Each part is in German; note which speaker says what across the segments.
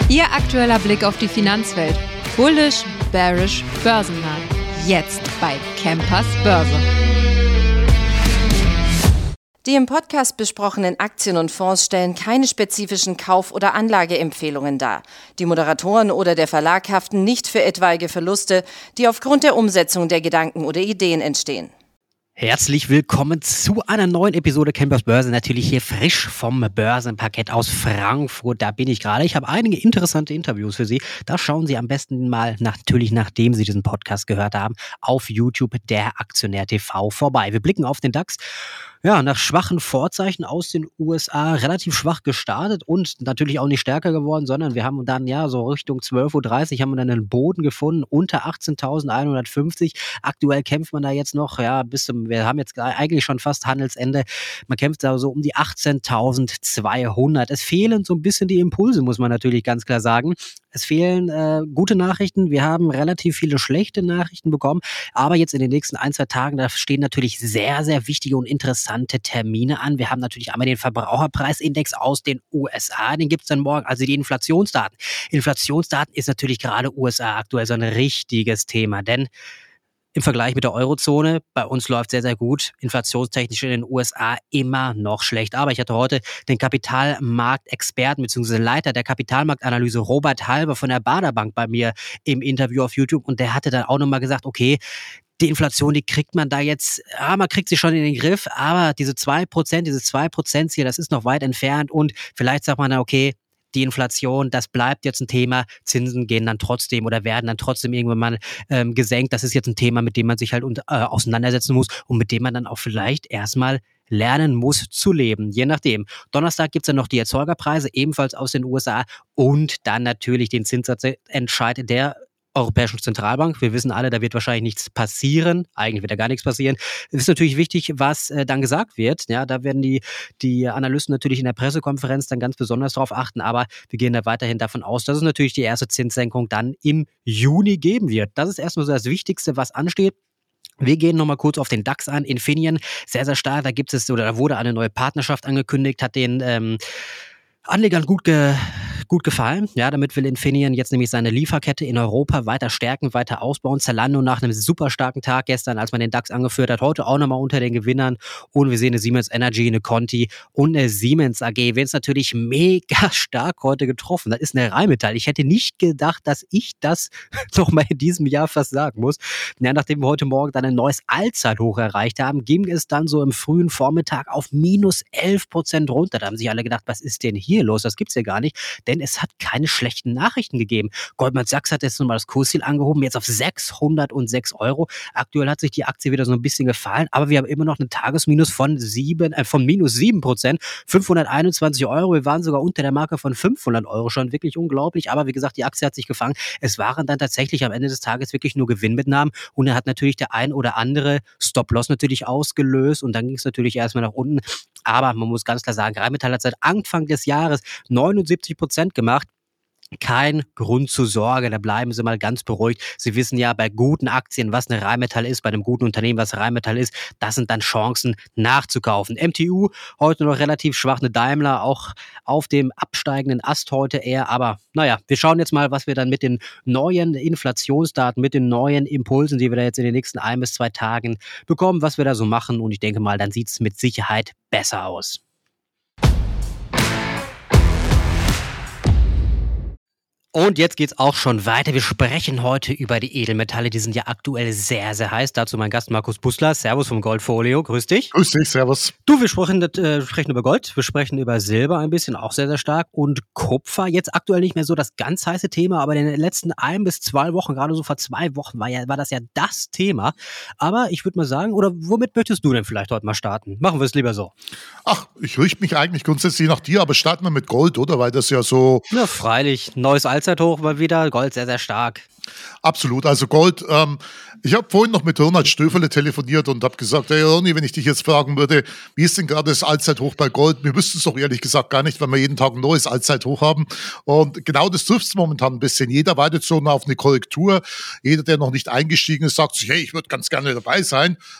Speaker 1: Ihr aktueller Blick auf die Finanzwelt. Bullish, bearish, börsennah. Jetzt bei Campers Börse.
Speaker 2: Die im Podcast besprochenen Aktien und Fonds stellen keine spezifischen Kauf- oder Anlageempfehlungen dar. Die Moderatoren oder der Verlag haften nicht für etwaige Verluste, die aufgrund der Umsetzung der Gedanken oder Ideen entstehen.
Speaker 3: Herzlich willkommen zu einer neuen Episode Campers Börse. Natürlich hier frisch vom Börsenparkett aus Frankfurt. Da bin ich gerade. Ich habe einige interessante Interviews für Sie. Da schauen Sie am besten mal, natürlich nachdem Sie diesen Podcast gehört haben, auf YouTube, der Aktionär TV, vorbei. Wir blicken auf den DAX. Ja, nach schwachen Vorzeichen aus den USA relativ schwach gestartet und natürlich auch nicht stärker geworden, sondern wir haben dann so Richtung 12:30 Uhr haben wir dann einen Boden gefunden unter 18.150. Aktuell kämpft man da jetzt noch, wir haben jetzt eigentlich schon fast Handelsende. Man kämpft da so um die 18.200. Es fehlen so ein bisschen die Impulse, muss man natürlich ganz klar sagen. Es fehlen gute Nachrichten. Wir haben relativ viele schlechte Nachrichten bekommen. Aber jetzt in den nächsten 1-2 Tagen, da stehen natürlich sehr, sehr wichtige und interessante Termine an. Wir haben natürlich einmal den Verbraucherpreisindex aus den USA. Den gibt es dann morgen. Also die Inflationsdaten. Inflationsdaten ist natürlich gerade USA aktuell so ein richtiges Thema. Denn im Vergleich mit der Eurozone, bei uns läuft sehr, sehr gut. Inflationstechnisch in den USA immer noch schlecht. Aber ich hatte heute den Kapitalmarktexperten bzw. Leiter der Kapitalmarktanalyse Robert Halber von der Baader Bank bei mir im Interview auf YouTube. Und der hatte dann auch nochmal gesagt, okay, die Inflation, die kriegt man da jetzt, man kriegt sie schon in den Griff, aber dieses 2%-Ziel, das ist noch weit entfernt. Und vielleicht sagt man dann, okay, die Inflation, das bleibt jetzt ein Thema. Zinsen gehen dann trotzdem oder werden dann trotzdem irgendwann mal gesenkt. Das ist jetzt ein Thema, mit dem man sich halt auseinandersetzen muss und mit dem man dann auch vielleicht erstmal lernen muss zu leben, je nachdem. Donnerstag gibt's dann noch die Erzeugerpreise, ebenfalls aus den USA und dann natürlich den Zinssatzentscheid der Europäischen Zentralbank. Wir wissen alle, da wird wahrscheinlich nichts passieren. Eigentlich wird da gar nichts passieren. Es ist natürlich wichtig, was dann gesagt wird. Ja, da werden die Analysten natürlich in der Pressekonferenz dann ganz besonders darauf achten. Aber wir gehen da weiterhin davon aus, dass es natürlich die erste Zinssenkung dann im Juni geben wird. Das ist erstmal so das Wichtigste, was ansteht. Wir gehen nochmal kurz auf den DAX an. Infineon, sehr, sehr stark. Da wurde eine neue Partnerschaft angekündigt, hat den Anlegern gut gefallen. Ja, damit will Infineon jetzt nämlich seine Lieferkette in Europa weiter stärken, weiter ausbauen. Zalando nach einem super starken Tag gestern, als man den DAX angeführt hat, heute auch nochmal unter den Gewinnern. Und wir sehen eine Siemens Energy, eine Conti und eine Siemens AG. Wen es natürlich mega stark heute getroffen. Das ist eine Rheinmetall. Ich hätte nicht gedacht, dass ich das nochmal in diesem Jahr fast sagen muss. Ja, nachdem wir heute Morgen dann ein neues Allzeithoch erreicht haben, ging es dann so im frühen Vormittag auf minus 11% runter. Da haben sich alle gedacht, was ist denn hier los? Das gibt's ja gar nicht. Denn es hat keine schlechten Nachrichten gegeben. Goldman Sachs hat jetzt nochmal das Kursziel angehoben, jetzt auf 606 Euro. Aktuell hat sich die Aktie wieder so ein bisschen gefallen, aber wir haben immer noch einen Tagesminus von minus 7%, 521 Euro. Wir waren sogar unter der Marke von 500 Euro schon, wirklich unglaublich. Aber wie gesagt, die Aktie hat sich gefangen. Es waren dann tatsächlich am Ende des Tages wirklich nur Gewinnmitnahmen und er hat natürlich der ein oder andere Stop-Loss natürlich ausgelöst und dann ging es natürlich erstmal nach unten. Aber man muss ganz klar sagen, Rheinmetall hat seit Anfang des Jahres 79% gemacht. Kein Grund zur Sorge, da bleiben Sie mal ganz beruhigt. Sie wissen ja bei guten Aktien, was eine Rheinmetall ist, bei einem guten Unternehmen, was Rheinmetall ist, das sind dann Chancen nachzukaufen. MTU heute noch relativ schwach, eine Daimler auch auf dem absteigenden Ast heute eher, aber naja, wir schauen jetzt mal, was wir dann mit den neuen Inflationsdaten, mit den neuen Impulsen, die wir da jetzt in den nächsten 1 bis 2 Tagen bekommen, was wir da so machen und ich denke mal, dann sieht es mit Sicherheit besser aus. Und jetzt geht's auch schon weiter. Wir sprechen heute über die Edelmetalle. Die sind ja aktuell sehr, sehr heiß. Dazu mein Gast Markus Bussler. Servus vom Goldfolio. Grüß dich.
Speaker 4: Grüß dich, servus.
Speaker 3: Du, wir sprechen über Gold. Wir sprechen über Silber ein bisschen, auch sehr, sehr stark. Und Kupfer. Jetzt aktuell nicht mehr so das ganz heiße Thema, aber in den letzten 1 bis 2 Wochen, gerade so vor 2 Wochen, war das ja das Thema. Aber ich würde mal sagen, oder womit möchtest du denn vielleicht heute mal starten? Machen wir es lieber so.
Speaker 4: Ach, ich richte mich eigentlich grundsätzlich nach dir, aber starten wir mit Gold, oder? Weil das ja so...
Speaker 3: Ja, freilich. Neues Allzeithoch mal wieder. Gold sehr, sehr stark.
Speaker 4: Absolut, also Gold. Ich habe vorhin noch mit Ronald Stöferle telefoniert und habe gesagt, hey Ronny, wenn ich dich jetzt fragen würde, wie ist denn gerade das Allzeithoch bei Gold? Wir wüssten es doch ehrlich gesagt gar nicht, weil wir jeden Tag ein neues Allzeithoch haben. Und genau das trifft es momentan ein bisschen. Jeder wartet so auf eine Korrektur. Jeder, der noch nicht eingestiegen ist, sagt sich, hey, ich würde ganz gerne dabei sein.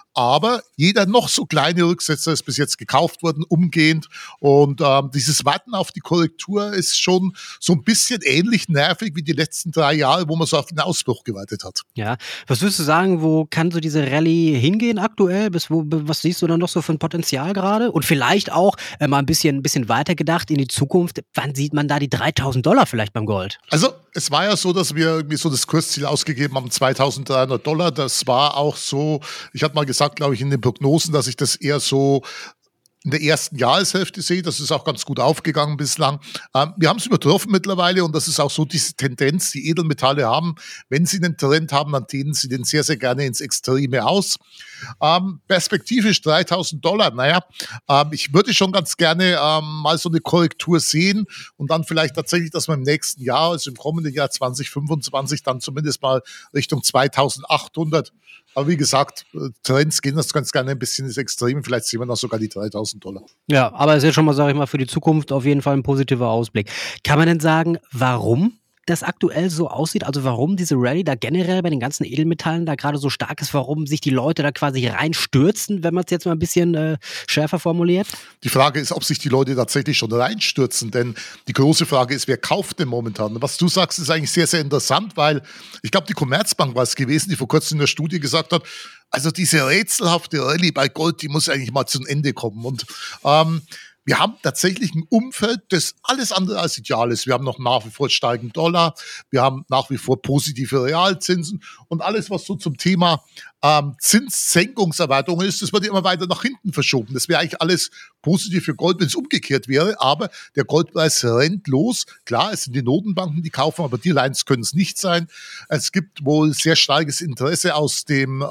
Speaker 4: Aber jeder noch so kleine Rücksetzer ist bis jetzt gekauft worden, umgehend. Und dieses Warten auf die Korrektur ist schon so ein bisschen ähnlich nervig wie die letzten 3 Jahre, wo man so auf den Ausbruch gewartet hat.
Speaker 3: Ja, was würdest du sagen, wo kann so diese Rallye hingehen aktuell? Was siehst du da noch so für ein Potenzial gerade? Und vielleicht auch mal ein bisschen weiter gedacht in die Zukunft, wann sieht man da die $3.000 vielleicht beim Gold?
Speaker 4: Also es war ja so, dass wir irgendwie so das Kursziel ausgegeben haben, $2.300. Das war auch so, ich hatte mal gesagt, glaube ich, in den Prognosen, dass ich das eher so in der ersten Jahreshälfte sehe. Das ist auch ganz gut aufgegangen bislang. Wir haben es übertroffen mittlerweile und das ist auch so diese Tendenz, die Edelmetalle haben. Wenn sie einen Trend haben, dann dehnen sie den sehr, sehr gerne ins Extreme aus. Perspektivisch $3.000. Naja, ich würde schon ganz gerne mal so eine Korrektur sehen und dann vielleicht tatsächlich, dass man im nächsten Jahr, also im kommenden Jahr 2025, dann zumindest mal Richtung 2.800. Aber wie gesagt, Trends gehen das ganz gerne ein bisschen ins Extrem. Vielleicht sehen wir noch sogar die $3.000.
Speaker 3: Ja, aber es ist ja schon mal, sage ich mal, für die Zukunft auf jeden Fall ein positiver Ausblick. Kann man denn sagen, warum das aktuell so aussieht? Also warum diese Rallye da generell bei den ganzen Edelmetallen da gerade so stark ist? Warum sich die Leute da quasi reinstürzen, wenn man es jetzt mal ein bisschen schärfer formuliert?
Speaker 4: Die Frage ist, ob sich die Leute tatsächlich schon reinstürzen, denn die große Frage ist, wer kauft denn momentan? Was du sagst, ist eigentlich sehr, sehr interessant, weil ich glaube, die Commerzbank war es gewesen, die vor kurzem in der Studie gesagt hat, also diese rätselhafte Rallye bei Gold, die muss eigentlich mal zum Ende kommen. Und wir haben tatsächlich ein Umfeld, das alles andere als ideal ist. Wir haben noch nach wie vor steigenden Dollar, wir haben nach wie vor positive Realzinsen und alles, was so zum Thema Zinssenkungserwartungen ist, das wird immer weiter nach hinten verschoben. Das wäre eigentlich alles positiv für Gold, wenn es umgekehrt wäre, aber der Goldpreis rennt los. Klar, es sind die Notenbanken, die kaufen, aber die Lines können es nicht sein. Es gibt wohl sehr starkes Interesse aus dem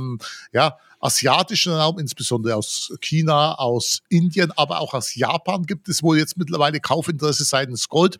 Speaker 4: asiatischen Raum, insbesondere aus China, aus Indien, aber auch aus Japan gibt es wohl jetzt mittlerweile Kaufinteresse seitens Gold.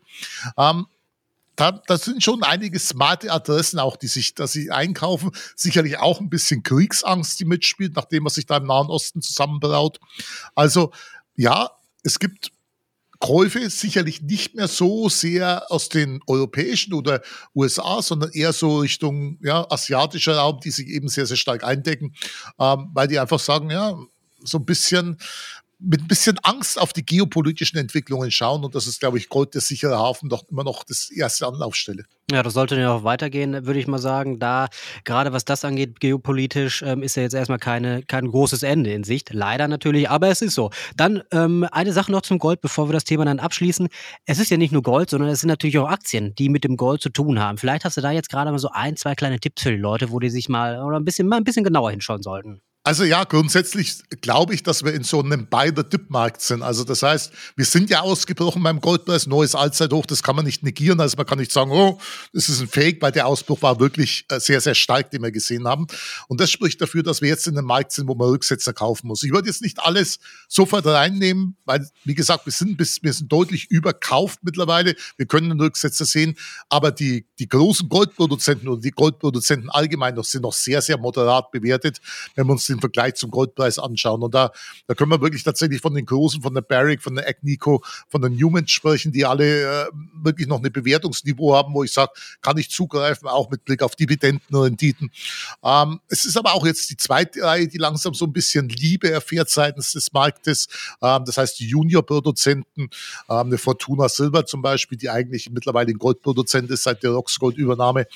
Speaker 4: Da sind schon einige smarte Adressen auch, dass sie einkaufen. Sicherlich auch ein bisschen Kriegsangst, die mitspielt, nachdem was sich da im Nahen Osten zusammenbraut. Also ja, es gibt Käufe, sicherlich nicht mehr so sehr aus den europäischen oder USA, sondern eher so Richtung asiatischer Raum, die sich eben sehr, sehr stark eindecken, weil die einfach sagen, ja, so ein bisschen mit ein bisschen Angst auf die geopolitischen Entwicklungen schauen. Und das ist, glaube ich, Gold, der sichere Hafen, doch immer noch das erste Anlaufstelle.
Speaker 3: Ja, das sollte ja auch weitergehen, würde ich mal sagen. Da, gerade was das angeht, geopolitisch, ist ja jetzt erstmal kein großes Ende in Sicht. Leider natürlich, aber es ist so. Dann eine Sache noch zum Gold, bevor wir das Thema dann abschließen. Es ist ja nicht nur Gold, sondern es sind natürlich auch Aktien, die mit dem Gold zu tun haben. Vielleicht hast du da jetzt gerade mal so 1, 2 kleine Tipps für die Leute, wo die sich mal ein bisschen genauer hinschauen sollten.
Speaker 4: Also ja, grundsätzlich glaube ich, dass wir in so einem Buy-the-Dip-Markt sind. Also das heißt, wir sind ja ausgebrochen beim Goldpreis, neues Allzeithoch, das kann man nicht negieren. Also man kann nicht sagen, oh, das ist ein Fake, weil der Ausbruch war wirklich sehr, sehr stark, den wir gesehen haben. Und das spricht dafür, dass wir jetzt in einem Markt sind, wo man Rücksetzer kaufen muss. Ich würde jetzt nicht alles sofort reinnehmen, weil, wie gesagt, wir sind deutlich überkauft mittlerweile. Wir können einen Rücksetzer sehen, aber die großen Goldproduzenten oder die Goldproduzenten allgemein sind noch sehr, sehr moderat bewertet, wenn wir uns den Vergleich zum Goldpreis anschauen. Und da können wir wirklich tatsächlich von den Großen, von der Barrick, von der Agnico, von der Newmont sprechen, die alle wirklich noch ein Bewertungsniveau haben, wo ich sage, kann ich zugreifen, auch mit Blick auf Dividendenrenditen. Es ist aber auch jetzt die zweite Reihe, die langsam so ein bisschen Liebe erfährt seitens des Marktes. Das heißt, die Junior-Produzenten, eine Fortuna Silver zum Beispiel, die eigentlich mittlerweile ein Goldproduzent ist seit der Roxgold-Übernahme,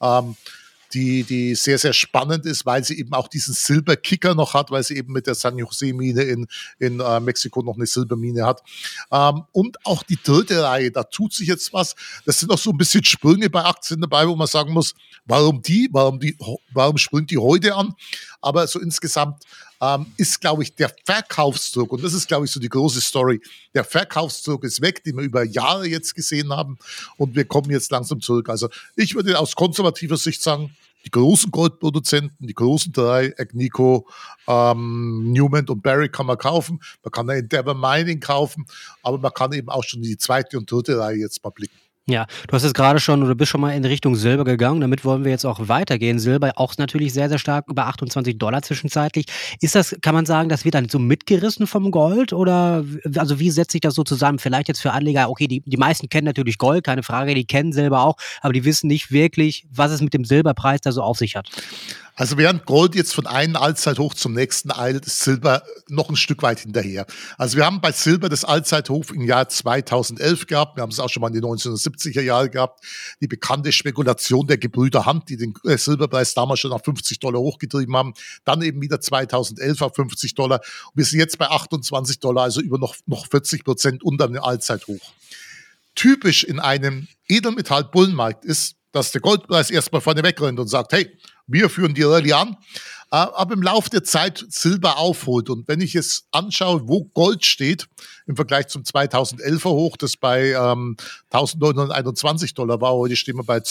Speaker 4: die sehr, sehr spannend ist, weil sie eben auch diesen Silberkicker noch hat, weil sie eben mit der San Jose-Mine in Mexiko noch eine Silbermine hat. Und auch die dritte Reihe, da tut sich jetzt was. Das sind auch so ein bisschen Sprünge bei Aktien dabei, wo man sagen muss, warum springt die heute an? Aber so insgesamt ist, glaube ich, der Verkaufsdruck, und das ist, glaube ich, so die große Story, der Verkaufsdruck ist weg, den wir über Jahre jetzt gesehen haben, und wir kommen jetzt langsam zurück. Also ich würde aus konservativer Sicht sagen, die großen Goldproduzenten, die großen 3, Agnico, Newmont und Barrick kann man kaufen, man kann Endeavour Mining kaufen, aber man kann eben auch schon in die zweite und dritte Reihe jetzt mal blicken.
Speaker 3: Ja, du hast jetzt gerade schon oder bist schon mal in Richtung Silber gegangen. Damit wollen wir jetzt auch weitergehen. Silber auch natürlich sehr, sehr stark, über $28 zwischenzeitlich. Kann man sagen, das wird dann so mitgerissen vom Gold? Oder also wie setzt sich das so zusammen? Vielleicht jetzt für Anleger, okay, die meisten kennen natürlich Gold, keine Frage, die kennen Silber auch, aber die wissen nicht wirklich, was es mit dem Silberpreis da so auf sich hat.
Speaker 4: Also während Gold jetzt von einem Allzeithoch zum nächsten eilt, ist Silber noch ein Stück weit hinterher. Also wir haben bei Silber das Allzeithoch im Jahr 2011 gehabt. Wir haben es auch schon mal in den 1970er Jahren gehabt. Die bekannte Spekulation der Gebrüder Hunt, die den Silberpreis damals schon auf $50 hochgetrieben haben. Dann eben wieder 2011 auf $50. Und wir sind jetzt bei $28, also über noch 40% unter dem Allzeithoch. Typisch in einem Edelmetall-Bullenmarkt ist, dass der Goldpreis erstmal vorne wegrennt und sagt, hey, wir führen die Rallye an, aber im Laufe der Zeit Silber aufholt. Und wenn ich es anschaue, wo Gold steht, im Vergleich zum 2011er Hoch, das bei $1.921 war, heute stehen wir bei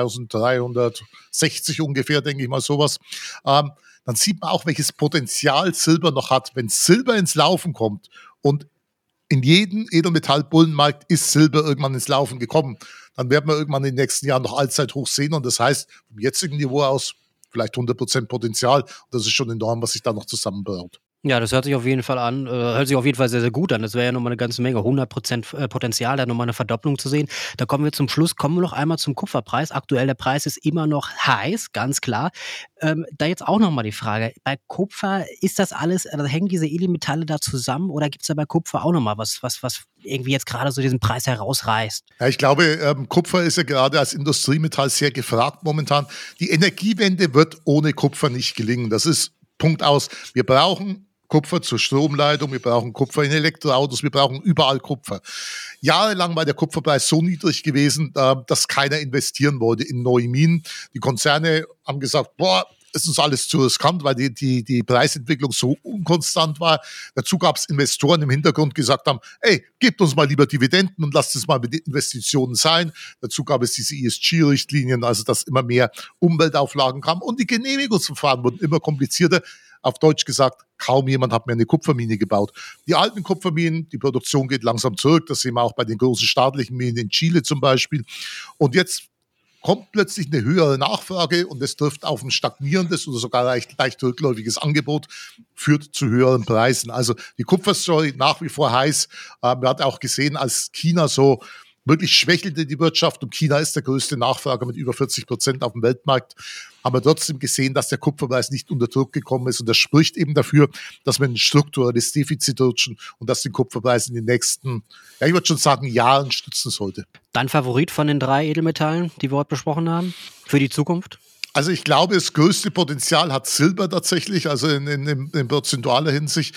Speaker 4: 2.360 ungefähr, denke ich mal sowas, dann sieht man auch, welches Potenzial Silber noch hat. Wenn Silber ins Laufen kommt und in jedem Edelmetall-Bullenmarkt ist Silber irgendwann ins Laufen gekommen, dann werden wir irgendwann in den nächsten Jahren noch Allzeithoch sehen und das heißt, vom jetzigen Niveau aus vielleicht 100% Potenzial. Und das ist schon enorm, was sich da noch zusammenbaut.
Speaker 3: Ja, das hört sich auf jeden Fall an, hört sich auf jeden Fall sehr, sehr gut an. Das wäre ja nochmal eine ganze Menge, 100% Potenzial, da nochmal eine Verdopplung zu sehen. Da kommen wir zum Schluss, kommen wir noch einmal zum Kupferpreis. Aktuell, der Preis ist immer noch heiß, ganz klar. Da jetzt auch nochmal die Frage, bei Kupfer, ist das alles, also hängen diese Edelmetalle da zusammen oder gibt es da bei Kupfer auch nochmal was irgendwie jetzt gerade so diesen Preis herausreißt?
Speaker 4: Ja, ich glaube, Kupfer ist ja gerade als Industriemetall sehr gefragt momentan. Die Energiewende wird ohne Kupfer nicht gelingen. Das ist Punkt aus. Wir brauchen Kupfer zur Stromleitung, wir brauchen Kupfer in Elektroautos, wir brauchen überall Kupfer. Jahrelang war der Kupferpreis so niedrig gewesen, dass keiner investieren wollte in neue Minen. Die Konzerne haben gesagt, es ist uns alles zu riskant, weil die Preisentwicklung so unkonstant war. Dazu gab es Investoren im Hintergrund, die gesagt haben, ey, gebt uns mal lieber Dividenden und lasst es mal mit Investitionen sein. Dazu gab es diese ESG-Richtlinien, also dass immer mehr Umweltauflagen kamen und die Genehmigungsverfahren wurden immer komplizierter. Auf Deutsch gesagt, kaum jemand hat mehr eine Kupfermine gebaut. Die alten Kupferminen, die Produktion geht langsam zurück. Das sehen wir auch bei den großen staatlichen Minen in Chile zum Beispiel. Und jetzt kommt plötzlich eine höhere Nachfrage und es trifft auf ein stagnierendes oder sogar leicht rückläufiges Angebot, führt zu höheren Preisen. Also die Kupferstory nach wie vor heiß. Man hat auch gesehen, als China so wirklich schwächelte die Wirtschaft und China ist der größte Nachfrager mit über 40% auf dem Weltmarkt, haben wir trotzdem gesehen, dass der Kupferpreis nicht unter Druck gekommen ist und das spricht eben dafür, dass wir ein strukturelles Defizit rutschen und dass den Kupferpreis in den nächsten, ich würde schon sagen, Jahren stützen sollte.
Speaker 3: Dein Favorit von den 3 Edelmetallen, die wir heute besprochen haben, für die Zukunft?
Speaker 4: Also ich glaube, das größte Potenzial hat Silber tatsächlich, also in prozentualer Hinsicht.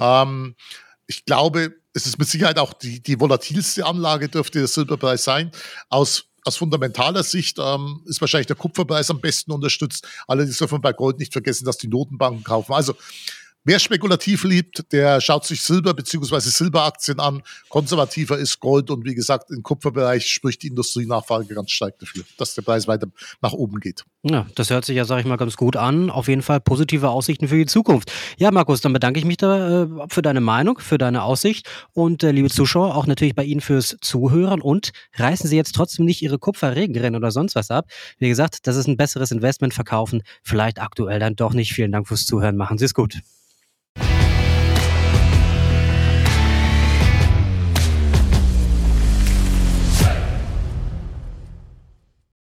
Speaker 4: Ich glaube, es ist mit Sicherheit auch die volatilste Anlage, dürfte der Silberpreis sein. Aus fundamentaler Sicht ist wahrscheinlich der Kupferpreis am besten unterstützt. Allerdings darf man bei Gold nicht vergessen, dass die Notenbanken kaufen. Also wer spekulativ liebt, der schaut sich Silber bzw. Silberaktien an. Konservativer ist Gold und wie gesagt, im Kupferbereich spricht die Industrienachfrage ganz stark dafür, dass der Preis weiter nach oben geht.
Speaker 3: Ja, das hört sich ja, sage ich mal, ganz gut an. Auf jeden Fall positive Aussichten für die Zukunft. Ja, Markus, dann bedanke ich mich da für deine Meinung, für deine Aussicht und liebe Zuschauer, auch natürlich bei Ihnen fürs Zuhören und reißen Sie jetzt trotzdem nicht Ihre Kupferregenrennen oder sonst was ab. Wie gesagt, das ist ein besseres Investment verkaufen, vielleicht aktuell dann doch nicht. Vielen Dank fürs Zuhören, machen Sie es gut.